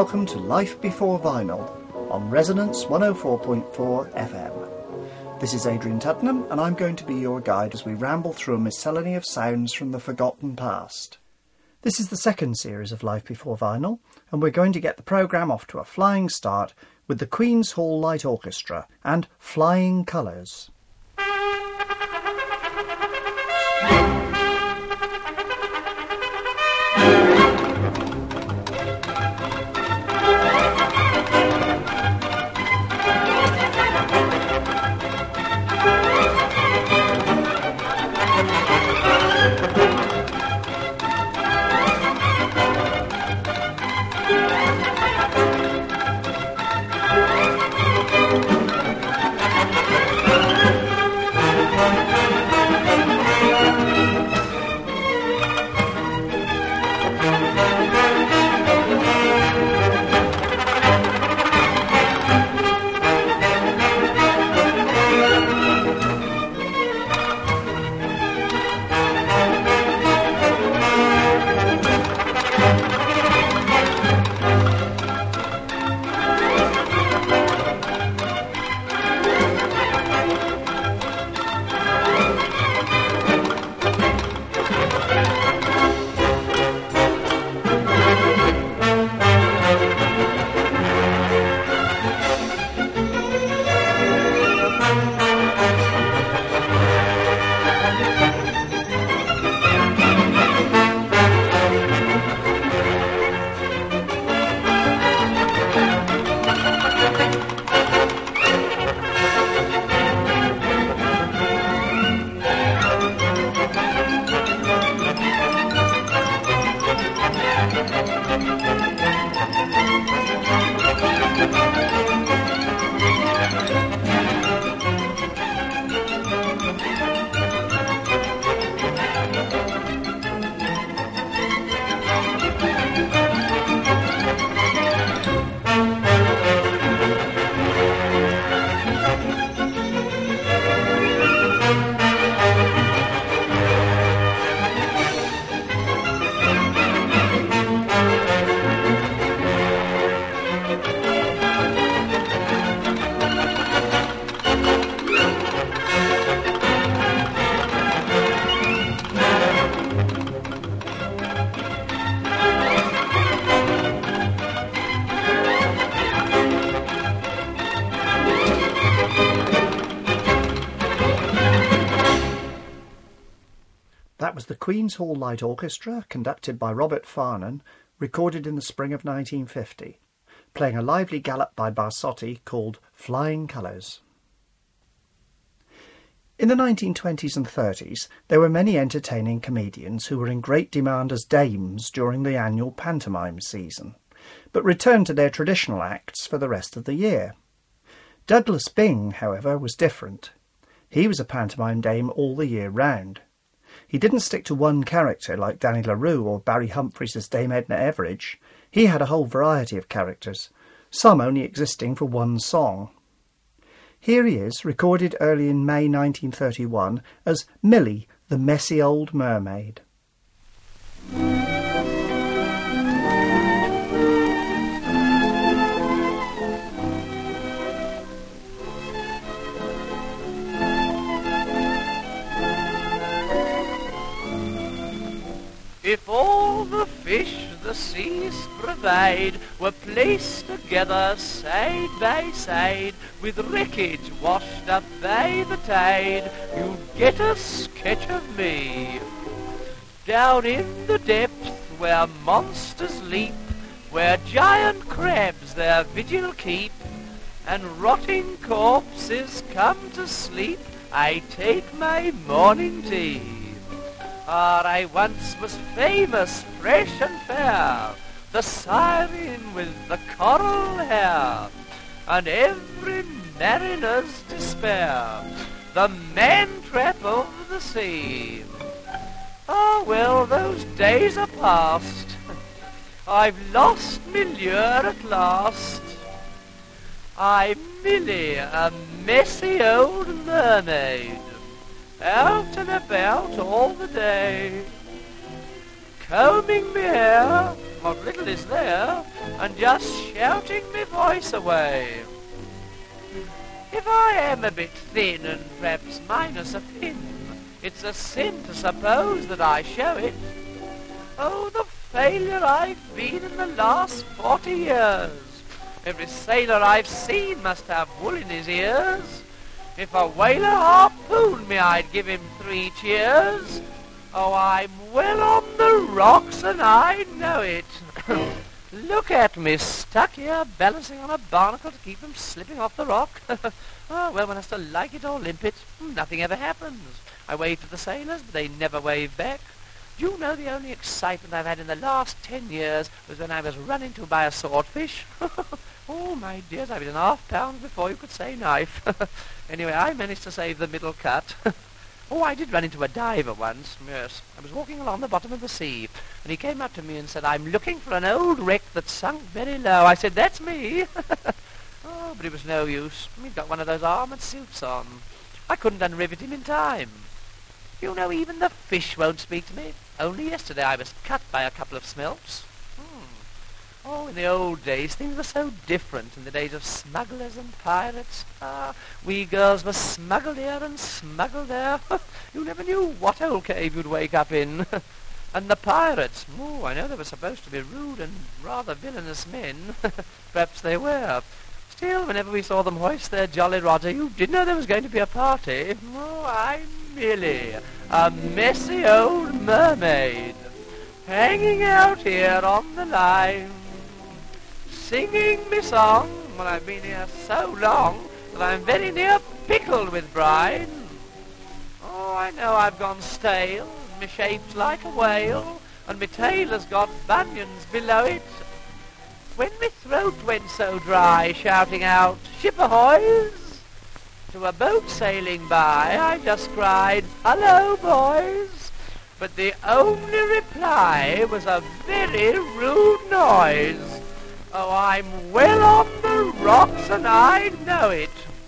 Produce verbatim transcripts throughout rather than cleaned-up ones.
welcome to Life Before Vinyl on Resonance one oh four point four F M. This is Adrian Tuttenham, and I'm going to be your guide as we ramble through a miscellany of sounds from the forgotten past. This is the second series of Life Before Vinyl, and we're going to get the programme off to a flying start with the Queen's Hall Light Orchestra and Flying Colours. That was the Queen's Hall Light Orchestra, conducted by Robert Farnon, recorded in the spring of nineteen fifty, playing a lively gallop by Barsotti called Flying Colours. In the nineteen twenties and thirties, there were many entertaining comedians who were in great demand as dames during the annual pantomime season, but returned to their traditional acts for the rest of the year. Douglas Byng, however, was different. He was a pantomime dame all the year round. He didn't stick to one character like Danny LaRue or Barry Humphries as Dame Edna Everage. He had a whole variety of characters, some only existing for one song. Here he is, recorded early in May nineteen thirty-one as Millie, the Messy Old Mermaid. If all the fish the seas provide were placed together side by side, with wreckage washed up by the tide, you'd get a sketch of me. Down in the depth where monsters leap, where giant crabs their vigil keep, and rotting corpses come to sleep, I take my morning tea. Ah, I once was famous, fresh and fair, the siren with the coral hair, and every mariner's despair, the man-trap of the sea. Ah, well, those days are past. I've lost me lure at last. I'm Millie, a messy old mermaid, out and about all the day. combing me hair, what little is there, and just shouting me voice away. If I am a bit thin and perhaps minus a fin, it's a sin to suppose that I show it. Oh, the failure I've been in the last forty years. Every sailor I've seen must have wool in his ears. If a whaler harpooned me, I'd give him three cheers. Oh, I'm well on the rocks and I know it. Look at me, stuck here, balancing on a barnacle to keep from slipping off the rock. Oh, well, one has to like it or limp it. Nothing ever happens. I wave to the sailors, but they never wave back. Do you know the only excitement I've had in the last ten years was when I was run into by a swordfish? Oh, my dears, I've been an half pound before you could say knife. Anyway, I managed to save the middle cut. Oh, I did run into a diver once, yes. I was walking along the bottom of the sea, and he came up to me and said, I'm looking for an old wreck that's sunk very low. I said, that's me. Oh, but it was no use. He'd got one of those armoured suits on. I couldn't unrivet him in time. You know, even the fish won't speak to me. Only yesterday I was cut by a couple of smelts. Oh, in the old days, things were so different. In the days of smugglers and pirates. Ah, we girls were smuggled here and smuggled there. You never knew what old cave you'd wake up in. And the pirates, oh, I know they were supposed to be rude and rather villainous men. Perhaps they were. Still, whenever we saw them hoist their jolly rodder, you did know there was going to be a party. Oh, I'm merely a messy old mermaid, hanging out here on the line, singing me song. Well, I've been here so long that I'm very near pickled with brine. Oh, I know I've gone stale, and my shape's like a whale, and my tail has got bunions below it. When my throat went so dry, shouting out, ship ahoys! To a boat sailing by, I just cried, hello, boys! But the only reply was a very rude noise. Oh, I'm well on the rocks and I know it.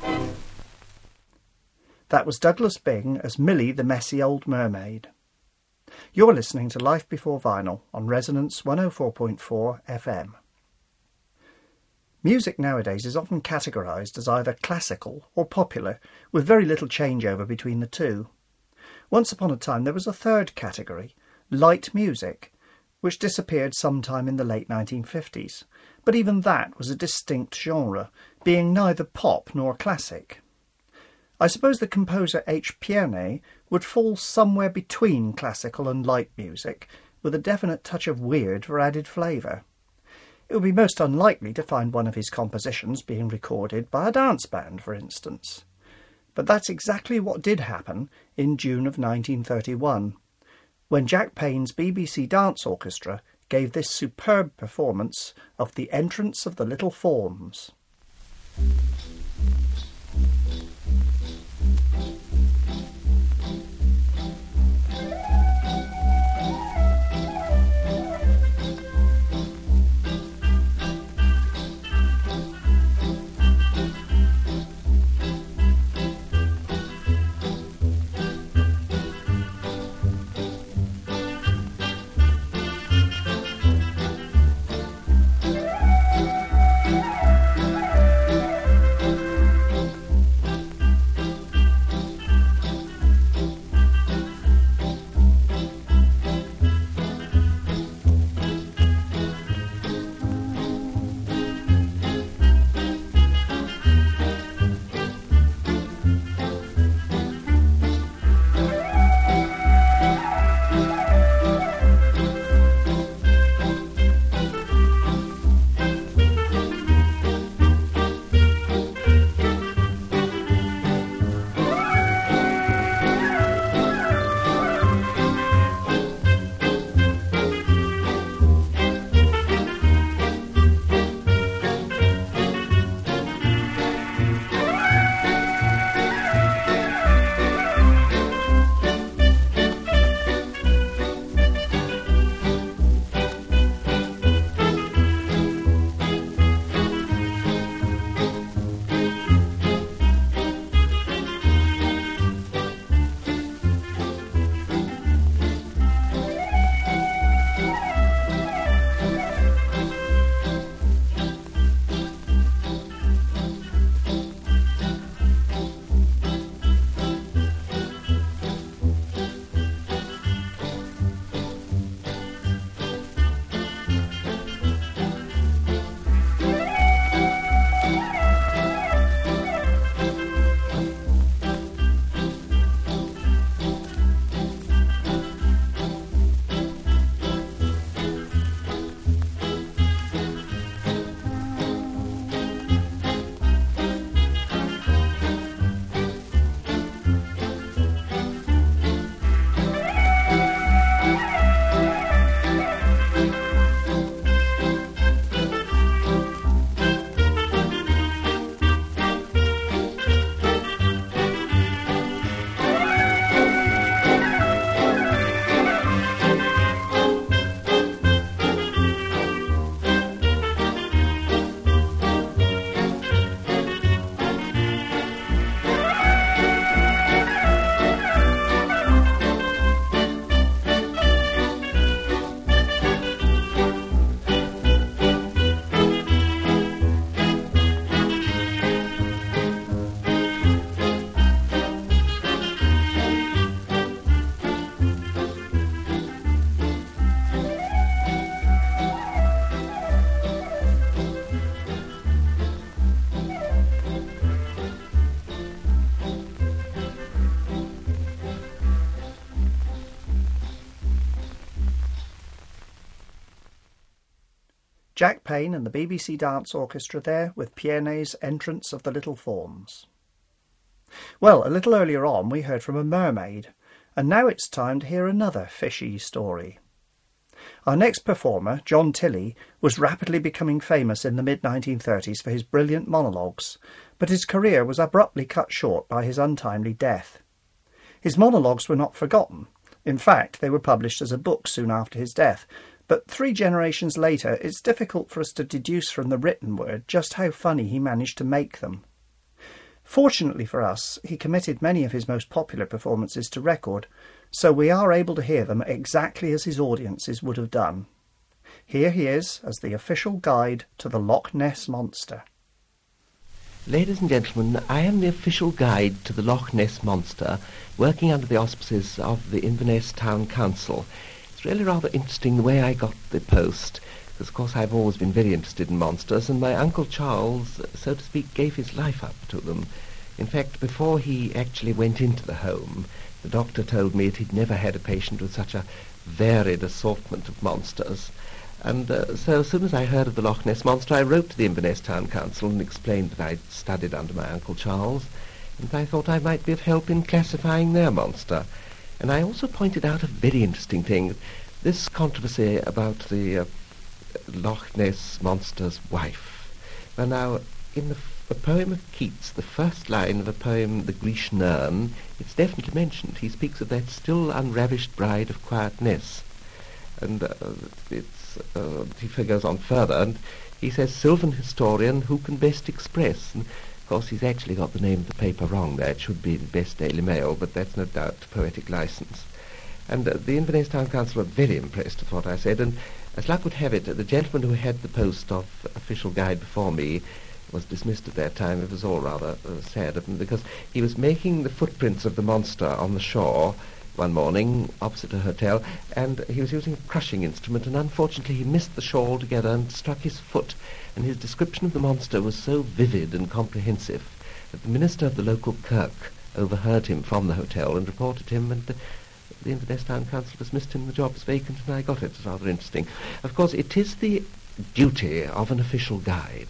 That was Douglas Byng as Millie the Messy Old Mermaid. You're listening to Life Before Vinyl on Resonance one oh four point four F M. Music nowadays is often categorised as either classical or popular, with very little changeover between the two. Once upon a time there was a third category, light music, which disappeared sometime in the late nineteen fifties, but even that was a distinct genre, being neither pop nor classic. I suppose the composer H. Pierne would fall somewhere between classical and light music, with a definite touch of weird for added flavour. It would be most unlikely to find one of his compositions being recorded by a dance band, for instance. But that's exactly what did happen in June of nineteen thirty-one, when Jack Payne's B B C Dance Orchestra gave this superb performance of The Entrance of the Little Forms. Jack Payne and the B B C Dance Orchestra there with Pienet's Entrance of the Little Fauns. Well, a little earlier on we heard from a mermaid, and now it's time to hear another fishy story. Our next performer, John Tilley, was rapidly becoming famous in the mid nineteen thirties for his brilliant monologues, but his career was abruptly cut short by his untimely death. His monologues were not forgotten. In fact, they were published as a book soon after his death, but three generations later it's difficult for us to deduce from the written word just how funny he managed to make them. Fortunately for us, he committed many of his most popular performances to record, so we are able to hear them exactly as his audiences would have done. Here he is as the official guide to the Loch Ness Monster. Ladies and gentlemen, I am the official guide to the Loch Ness Monster, working under the auspices of the Inverness Town Council. It's really rather interesting the way I got the post, because of course I've always been very interested in monsters, and my Uncle Charles, so to speak, gave his life up to them. In fact, before he actually went into the home, the doctor told me that he'd never had a patient with such a varied assortment of monsters. And uh, so as soon as I heard of the Loch Ness Monster, I wrote to the Inverness Town Council and explained that I'd studied under my Uncle Charles, and I thought I might be of help in classifying their monster. And I also pointed out a very interesting thing. This controversy about the uh, Loch Ness Monster's wife. Well, now, in the a poem of Keats, the first line of a poem, The Grecian Urn, it's definitely mentioned. He speaks of that still unravished bride of quiet Ness. And uh, it's, uh, he goes on further, and he says, Sylvan historian, who can best express? And of course, he's actually got the name of the paper wrong there. It should be the Best Daily Mail, but that's no doubt poetic license. And uh, the Inverness Town Council were very impressed with what I said, and as luck would have it, the gentleman who had the post of official guide before me was dismissed at that time. It was all rather uh, sad of him, because he was making the footprints of the monster on the shore one morning opposite a hotel, and he was using a crushing instrument, and unfortunately he missed the shore altogether and struck his foot, and his description of the monster was so vivid and comprehensive that the minister of the local kirk overheard him from the hotel and reported him, and the, the Inverness Town Council dismissed him. The job was vacant, and I got it. It's rather interesting. Of course, it is the duty of an official guide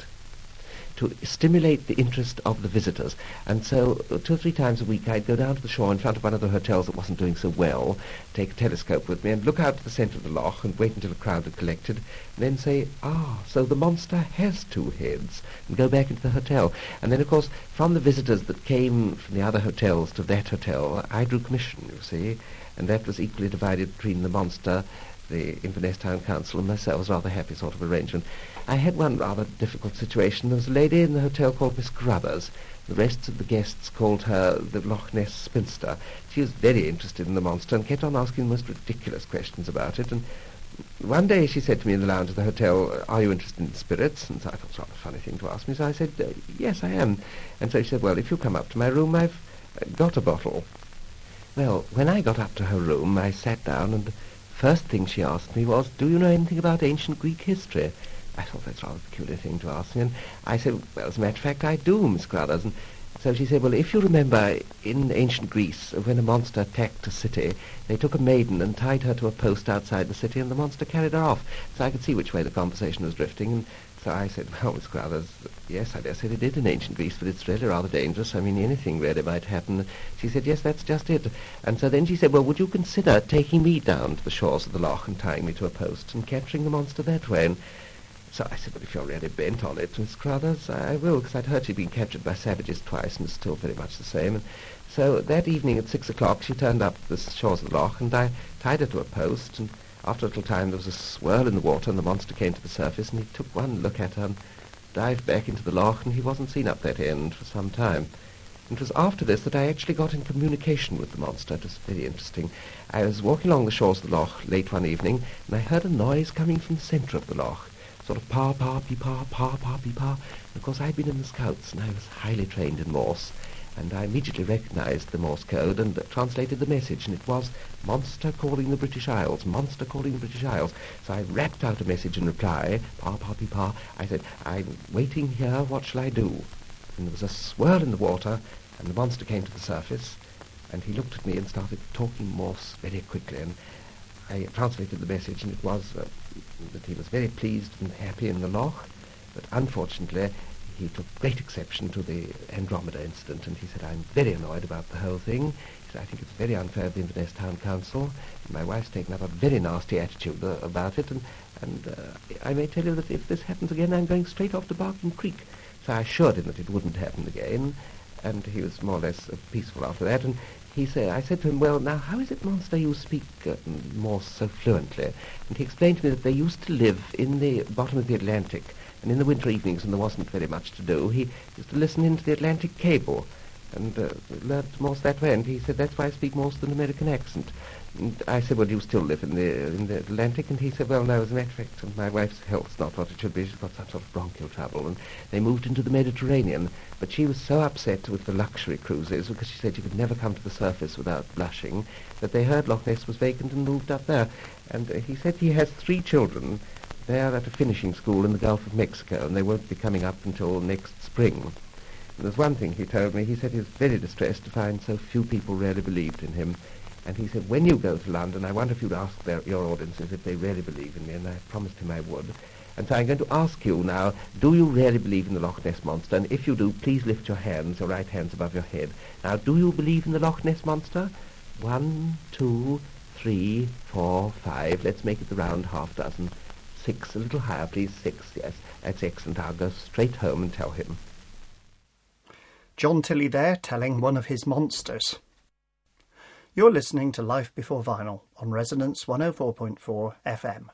to stimulate the interest of the visitors. And so uh, two or three times a week I'd go down to the shore in front of one of the hotels that wasn't doing so well, take a telescope with me and look out to the centre of the loch and wait until a crowd had collected, and then say, ah, so the monster has two heads, and go back into the hotel. And then, of course, from the visitors that came from the other hotels to that hotel, I drew commission, you see, and that was equally divided between the monster, the Inverness Town Council, and myself. It was a rather happy sort of arrangement. I had one rather difficult situation. There was a lady in the hotel called Miss Grubbers. The rest of the guests called her the Loch Ness Spinster. She was very interested in the monster and kept on asking the most ridiculous questions about it. And one day she said to me in the lounge of the hotel, are you interested in spirits? And so I thought it was rather a funny thing to ask me. So I said, uh, yes, I am. And so she said, well, if you come up to my room, I've uh, got a bottle. Well, when I got up to her room, I sat down, and the first thing she asked me was, do you know anything about ancient Greek history? I thought that's rather a peculiar thing to ask me, and I said, well, as a matter of fact, I do, Miss Grubbers. And so she said, well, if you remember, in ancient Greece, when a monster attacked a city, they took a maiden and tied her to a post outside the city, and the monster carried her off. So I could see which way the conversation was drifting, and so I said, well, Miss Grubbers, yes, I dare say they did in ancient Greece, but it's really rather dangerous. I mean, anything really might happen. She said, yes, that's just it. And so then she said, well, would you consider taking me down to the shores of the loch and tying me to a post and capturing the monster that way? And so I said, well, if you're really bent on it, Miss Grubbers, I will, because I'd heard she'd been captured by savages twice and was still very much the same. And so that evening at six o'clock she turned up to the shores of the loch, and I tied her to a post, and after a little time there was a swirl in the water, and the monster came to the surface, and he took one look at her and dived back into the loch, and he wasn't seen up that end for some time. It was after this that I actually got in communication with the monster. It was very interesting. I was walking along the shores of the loch late one evening, and I heard a noise coming from the centre of the loch. Sort of pa, pa, pee, pa, pa, pa, pee, pa. And of course, I'd been in the Scouts, and I was highly trained in Morse. And I immediately recognised the Morse code and uh, translated the message, and it was monster calling the British Isles, monster calling the British Isles. So I rapped out a message in reply, pa, pa, pee, pa. I said, I'm waiting here, what shall I do? And there was a swirl in the water, and the monster came to the surface, and he looked at me and started talking Morse very quickly, and I translated the message, and it was uh, that he was very pleased and happy in the loch, but unfortunately he took great exception to the Andromeda incident, and he said, I'm very annoyed about the whole thing. He said, I think it's very unfair of the Inverness Town Council. And my wife's taken up a very nasty attitude uh, about it, and, and uh, I may tell you that if this happens again, I'm going straight off to Barton Creek. So I assured him that it wouldn't happen again, and he was more or less uh, peaceful after that. And he said, I said to him, well, now, how is it, Monster, you speak uh, Morse so fluently? And he explained to me that they used to live in the bottom of the Atlantic, and in the winter evenings, when there wasn't very much to do, he used to listen into the Atlantic cable and uh, learnt Morse that way. And he said, that's why I speak Morse with an American accent. And I said, well, do you still live in the in the Atlantic? And he said, well, no, as a matter of fact, my wife's health's not what it should be. She's got some sort of bronchial trouble. And they moved into the Mediterranean. But she was so upset with the luxury cruises, because she said she could never come to the surface without blushing, that they heard Loch Ness was vacant and moved up there. And uh, he said he has three children. They are at a finishing school in the Gulf of Mexico, and they won't be coming up until next spring. And there's one thing he told me. He said he was very distressed to find so few people really believed in him. And he said, when you go to London, I wonder if you'd ask their, your audiences if they really believe in me, and I promised him I would. And so I'm going to ask you now, do you really believe in the Loch Ness Monster? And if you do, please lift your hands, your right hands above your head. Now, do you believe in the Loch Ness Monster? One, two, three, four, five. Let's make it the round half dozen. Six, a little higher, please. Six, yes. That's excellent. I'll go straight home and tell him. John Tilley there, telling one of his monsters. You're listening to Life Before Vinyl on Resonance one oh four point four F M.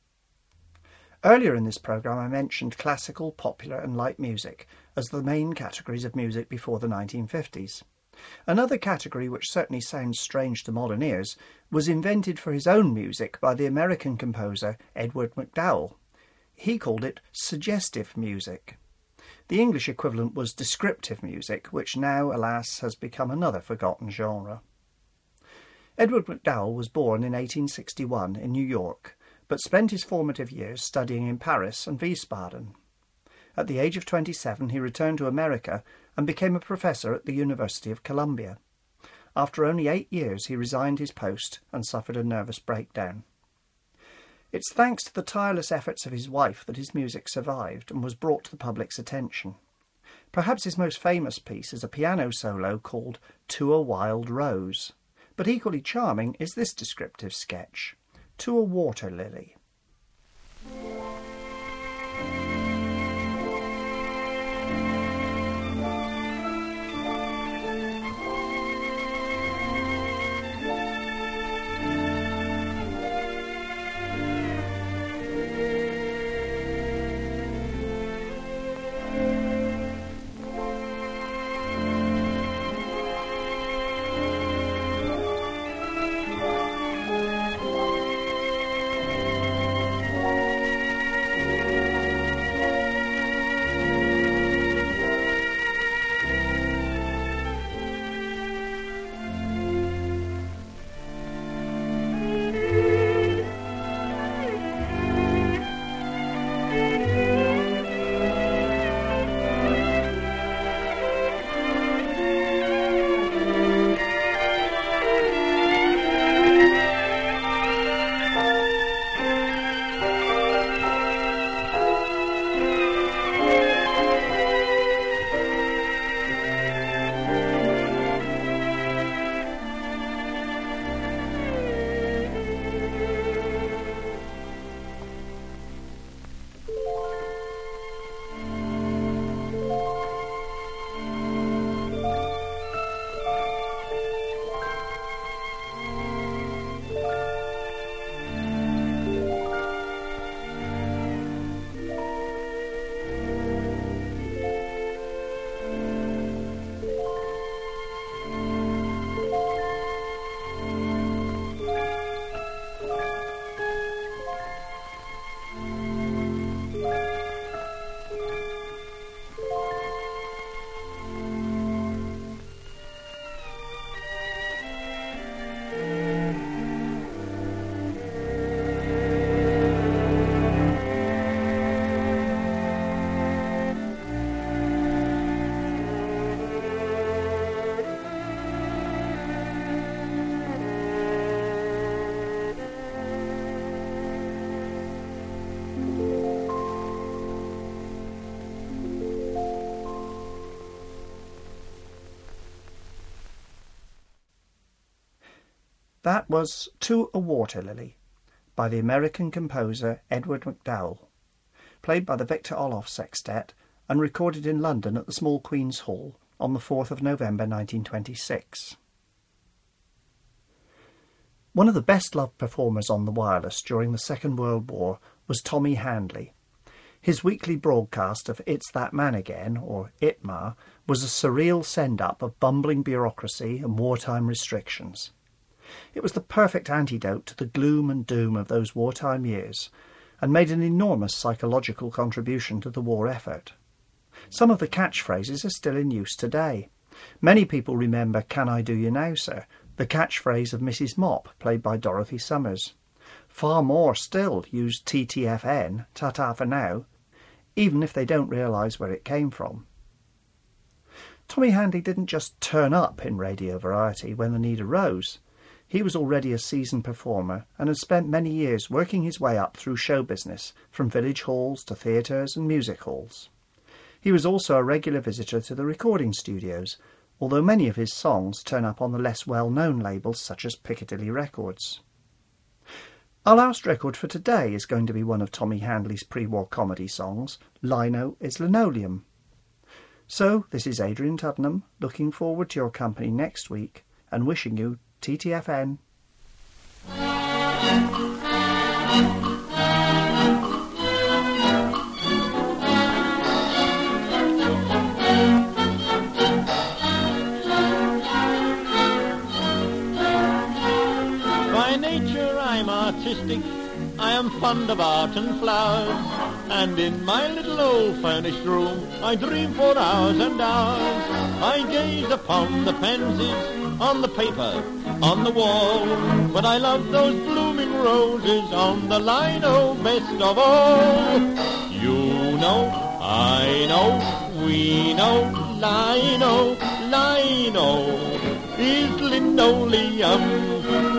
Earlier in this programme I mentioned classical, popular and light music as the main categories of music before the nineteen fifties. Another category which certainly sounds strange to modern ears was invented for his own music by the American composer Edward MacDowell. He called it suggestive music. The English equivalent was descriptive music, which now, alas, has become another forgotten genre. Edward MacDowell was born in eighteen sixty-one in New York, but spent his formative years studying in Paris and Wiesbaden. At the age of twenty-seven, he returned to America and became a professor at the University of Columbia. After only eight years, he resigned his post and suffered a nervous breakdown. It's thanks to the tireless efforts of his wife that his music survived and was brought to the public's attention. Perhaps his most famous piece is a piano solo called To a Wild Rose. But equally charming is this descriptive sketch, To a Water Lily. That was To a Water Lily by the American composer Edward MacDowell, played by the Victor Olof Sextet and recorded in London at the Small Queen's Hall on the fourth of November nineteen twenty-six. One of the best-loved performers on the wireless during the Second World War was Tommy Handley. His weekly broadcast of It's That Man Again, or I T M A, was a surreal send-up of bumbling bureaucracy and wartime restrictions. It was the perfect antidote to the gloom and doom of those wartime years, and made an enormous psychological contribution to the war effort. Some of the catchphrases are still in use today. Many people remember Can I Do You Now, Sir?, the catchphrase of Missus Mop, played by Dorothy Summers. Far more still use T T F N, ta-ta for now, even if they don't realise where it came from. Tommy Handley didn't just turn up in Radio Variety when the need arose. He was already a seasoned performer and had spent many years working his way up through show business, from village halls to theatres and music halls. He was also a regular visitor to the recording studios, although many of his songs turn up on the less well-known labels such as Piccadilly Records. Our last record for today is going to be one of Tommy Handley's pre-war comedy songs, Lino is Linoleum. So, this is Adrian Tuddenham, looking forward to your company next week and wishing you T T F N. By nature I'm artistic, I am fond of art and flowers, and in my little old furnished room I dream for hours and hours. I gaze upon the pansies, on the paper, on the wall, but I love those blooming roses on the lino best of all. You know, I know, we know, lino, lino is linoleum.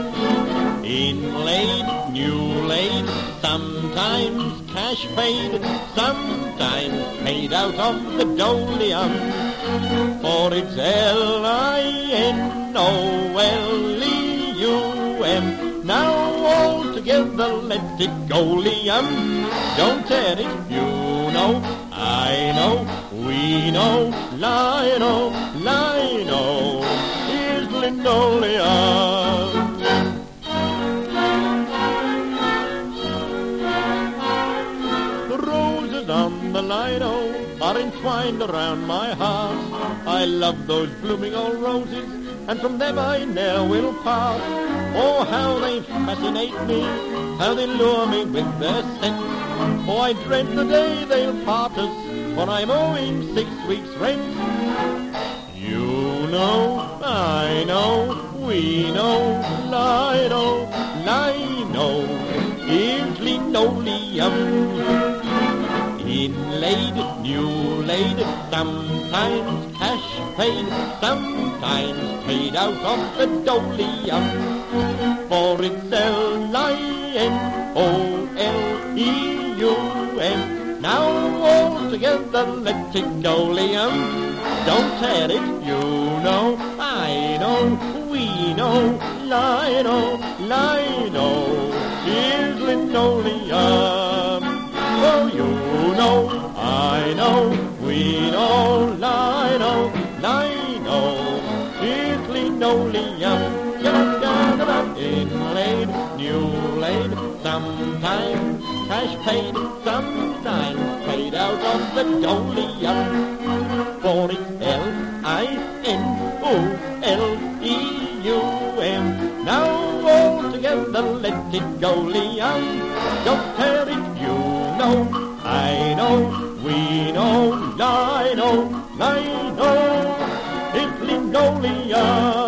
Inlaid, new laid, sometimes cash paid, sometimes paid out of the dolium. For it's L I N O L E U M. Now all together let it go, Liam. Don't tear it, you know, I know, we know, lino, lino is linoleum. On the lino are entwined around my heart. I love those blooming old roses, and from them I ne'er will part. Oh, how they fascinate me, how they lure me with their scent. Oh, I dread the day they'll part us, for I'm owing six weeks' rent. You know, I know, we know, lino, lino is linoleum. Inlaid, new laid, sometimes cash paid, sometimes paid out of the dolium. For it's L I N O L E U M. Now all together let it go, Liam. Don't tear it, you know, I know, we know, lino, lino is linoleum. Oh, you know, I know, we know, lino, lino is linoleum. Inlaid, new laid, sometimes cash paid, sometimes paid out of the dolium. For it's L I N O L E U M. Now all together let it go, Liam. Don't tear it, you know, I know, we know, lino, lino, it's linoleum.